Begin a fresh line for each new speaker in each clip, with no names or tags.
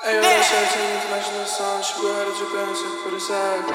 Hey, yo, that's your international song. She go ahead and jump in and put it aside.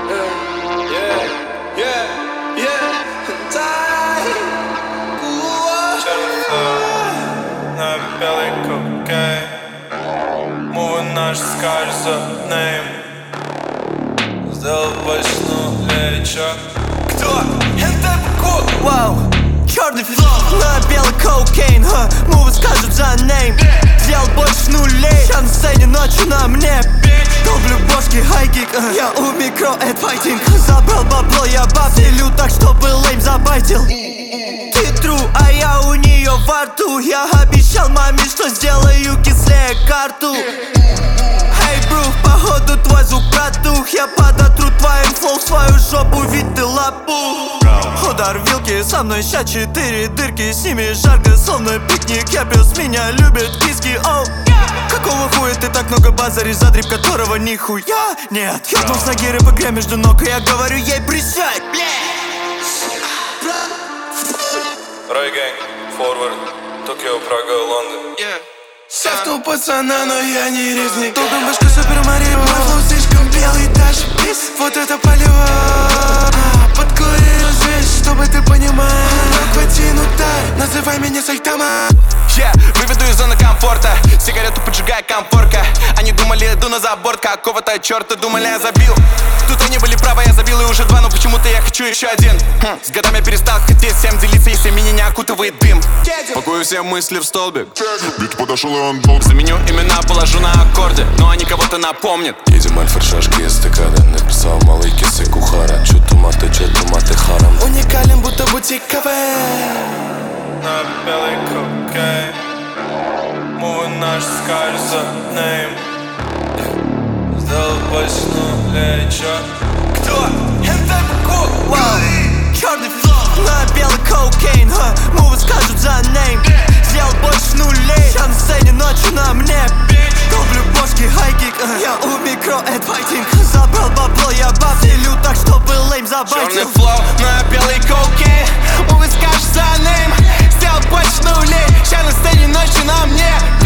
На белый кокейн. Мувы наши скажут за name. Сделал почну лечо. Кто? НТП.
Вау, черный флоу на белый кокейн. Мувы скажут за name. Сделал больше нулей. Я на сцене ночью на мне. Долблю бошки, хайкик. Я у микро, это файтинг. Забрал бабло, я бафтелю так, чтобы лейм забайтил. Ты тру, а я у нее во рту. Я обещал маме, что сделаю кислее карту. Эй, бру, походу твой звук протух. Я подотру твоим флоу в свою жопу, ведь ты лапу. Удар вилки, со мной ща 4 дырки. С ними жарко, словно пикник. Я пес, меня любят киски, оу. Какого хуя ты так много базаришь, за дрип которого нихуя нет? Ёбнул с ноги рэп игре между ног, и я говорю ей присядь,
Рой Гэнг, Форвард, Токио, Прага, Лондон.
Сяфта у пацана, но я не резник. Долбим башку Супер Марио. Мой флоу слишком белый, даже пис. Вот это полево. Подкури, развесь, чтобы ты понимал. Хватин удар, называй меня Сайтама.
Выведу из зоны комфорта, сигарету поджигая комфорка. Они думали, иду на забор, какого-то черта думали, я забил. Тут они были правы, я забил и уже 2, но почему-то я хочу еще один. С годами перестал хотеть всем делиться, если меня не окутывает дым. Пакую все мысли в столбик.
Ведь подошел и он долг.
Заменю имена, положу на аккорде, но они кого-то напомнят.
Едем альфа, шашки, эстакада. Написал малый кисы кухара. Чё туматы харам.
Уникален, будто бутик кафе.
На белый кокейн. Мувы наши скажут за name. Сделал почну лечо. Кто? НТП.
вау, черный флоу на белый кокейн. Мувы скажут за name. Сделал больше нулей. Я на сцене ночью на мне. Долблю бошки, хайкик. Я у микро, это файтинг. Забрал бабло, я бафтелю так, чтобы лейм забайтил.
Черный флоу на белый кокейн. Мувы скажут за name. Сделал больше нулей. Я на сцене ночью на мне.